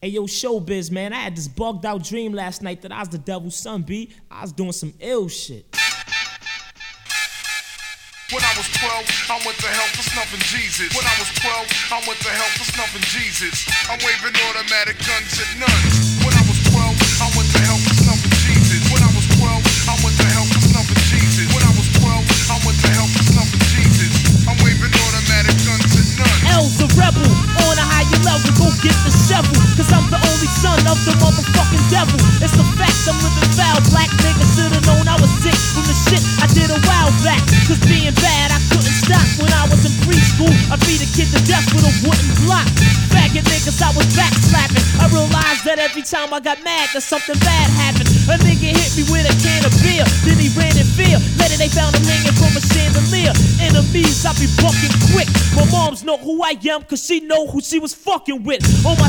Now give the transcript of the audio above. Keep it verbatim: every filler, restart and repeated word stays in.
Hey yo, Showbiz, man, I had this bugged out dream last night that I was the devil's son, B. I was doing some ill shit. When I was twelve, I went to hell for snuffing Jesus. When I was twelve, I went to hell for snuffing Jesus. I'm waving automatic guns at nuns. When I was twelve, I went to hell for snuffing Jesus. When I was twelve, I went to hell for snuffing Jesus. When I was twelve, I went to hell for snuffing Jesus. I'm waving automatic guns at nuns. L's a rebel, on a higher level, go get the shovel. Cause I'm the only son of the motherfucking devil. It's a fact, I'm living foul. Black niggas should've known I was sick from the shit I did a while back. Cause being bad, I couldn't stop. When I was in preschool, I beat a kid to death with a wooden block. Faggot niggas, I was backslapping. I realized that every time I got mad, that something bad happened. A nigga hit me with a can of beer, then he ran in fear. Later they found him hanging from a chandelier. Enemies, I be bucking quick. My moms know who I am, cause she know who she was fucking with. On my